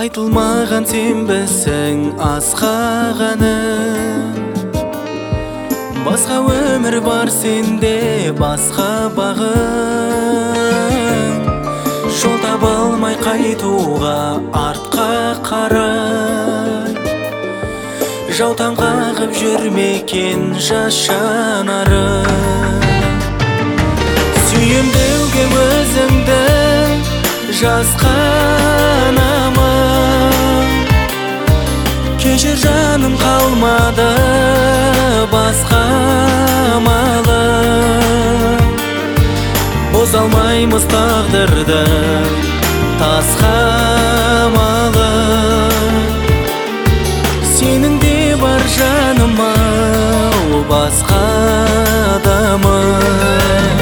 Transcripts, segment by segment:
Айтылмаған сенбісің асқағаны. Басқа өмір бар сенде, басқа бағым. Жол таба алмай қайтуға артқа қарай. Жаутаң қағып жүрмекен жас жанарым. Сүйем деуге өзіңді жасқанамын. Кешір жаным, қалмады басқа амалым. Боза алмаймыз тағдырды тасқа малым. Сенің де бар жаным-ау басқа адамым.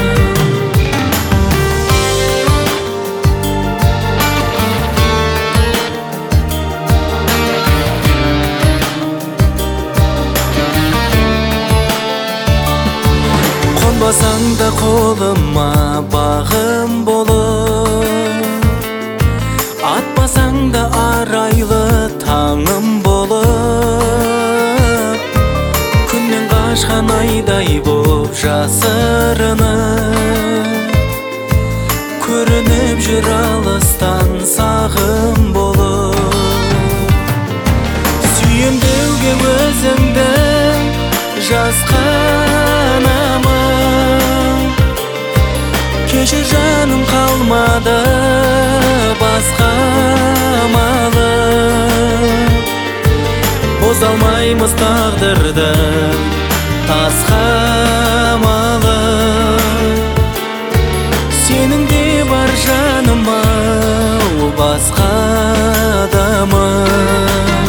Басаң да қолыма бағым болып, атпасаң да арайлы таңым болып, күннен қашқан айдай боп жасырынып, көрініп жүр алыстан сағым болып. Сүйем деуге өзіңді жасқанамын. Кешір жаным, қалмады басқа амалым. Боза алмаймыз тағдырды тасқа малым. Сенің де бар жаным-ау басқа адамым.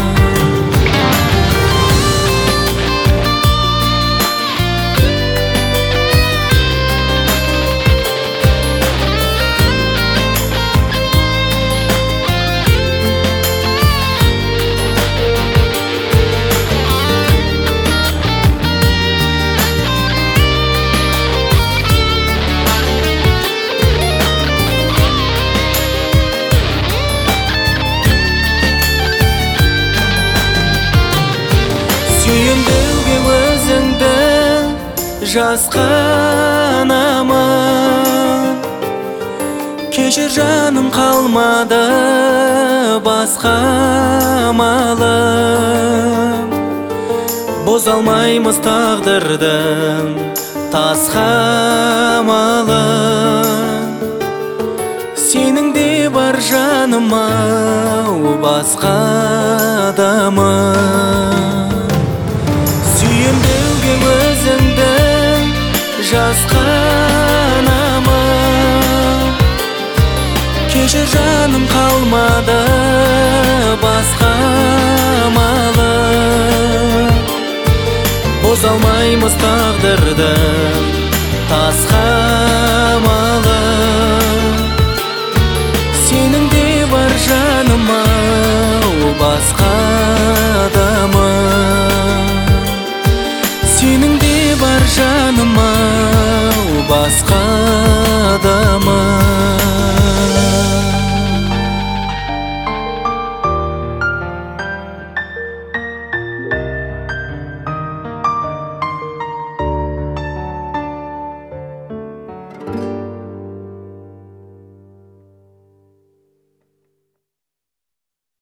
Сүйем деуге өзіңді жасқанамын. Кешір жаным, қалмады басқа амалым. Боза алмаймыз тағдырды тасқа малым. Сенің де бар жаным-ау басқа адамым. Сүйем деуге өзіңді жасқанамын. Кешір жаным, қалмады басқа амалым. Боза алмаймыз тағдырды тасқа малым. Сенің де бар жаным-ау басқа адамым. Сенің де бар жаным-ау басқа адамым.